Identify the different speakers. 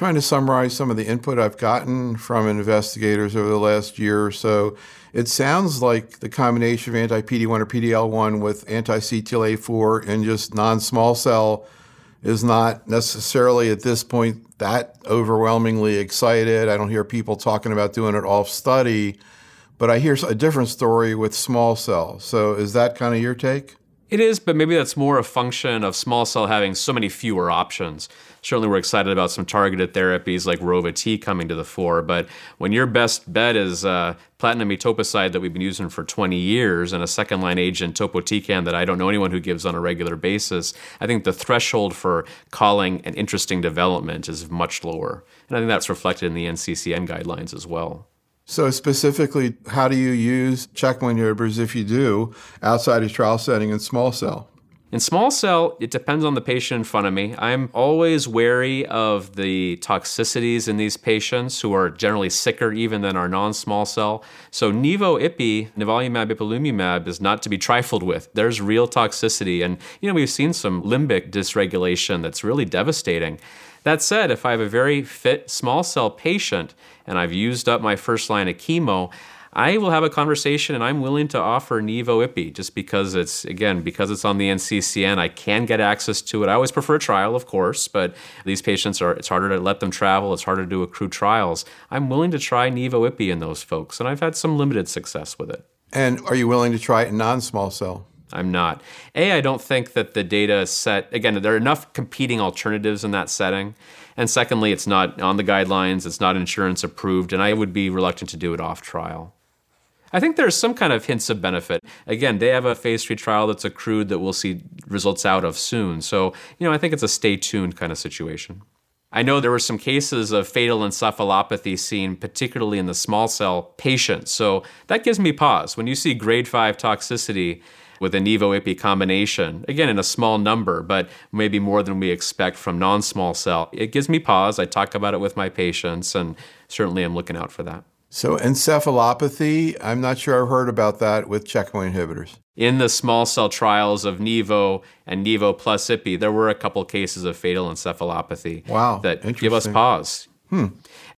Speaker 1: trying to summarize some of the input I've gotten from investigators over the last year or so. It sounds like the combination of anti-PD-1 or PD-L1 with anti-CTLA-4 and just non-small cell is not necessarily at this point that overwhelmingly excited. I don't hear people talking about doing it off study, but I hear a different story with small cell. So is that kind of your take?
Speaker 2: It is, but maybe that's more a function of small cell having so many fewer options. Certainly we're excited about some targeted therapies like Rova-T coming to the fore, but when your best bet is platinum etoposide that we've been using for 20 years and a second-line agent, topotecan, that I don't know anyone who gives on a regular basis, I think the threshold for calling an interesting development is much lower. And I think that's reflected in the NCCN guidelines as well.
Speaker 1: So specifically, how do you use checkpoint inhibitors, if you do, outside of trial setting in small cell?
Speaker 2: In small cell, it depends on the patient in front of me. I'm always wary of the toxicities in these patients who are generally sicker even than our non-small cell. So Nivo-Ipi, nivolumab, ipilimumab, is not to be trifled with. There's real toxicity. And, we've seen some limbic dysregulation that's really devastating. That said, if I have a very fit small cell patient and I've used up my first line of chemo, I will have a conversation and I'm willing to offer Nivo-Ipi just because it's on the NCCN, I can get access to it. I always prefer trial, of course, but these patients it's harder to let them travel, it's harder to accrue trials. I'm willing to try Nivo-Ipi in those folks, and I've had some limited success with it.
Speaker 1: And are you willing to try it in non-small cell?
Speaker 2: I'm not. I don't think that the data set, again, there are enough competing alternatives in that setting. And secondly, it's not on the guidelines, it's not insurance approved, and I would be reluctant to do it off trial. I think there's some kind of hints of benefit. Again, they have a phase 3 trial that's accrued that we'll see results out of soon. So, I think it's a stay tuned kind of situation. I know there were some cases of fatal encephalopathy seen, particularly in the small cell patients. So that gives me pause. When you see grade 5 toxicity with a Nivo-Ipi combination, again, in a small number, but maybe more than we expect from non-small cell, it gives me pause. I talk about it with my patients, and certainly I'm looking out for that.
Speaker 1: So encephalopathy, I'm not sure I've heard about that with checkpoint inhibitors.
Speaker 2: In the small cell trials of Nivo and Nivo plus Ipi, there were a couple cases of fatal encephalopathy
Speaker 1: Wow,
Speaker 2: that give us pause.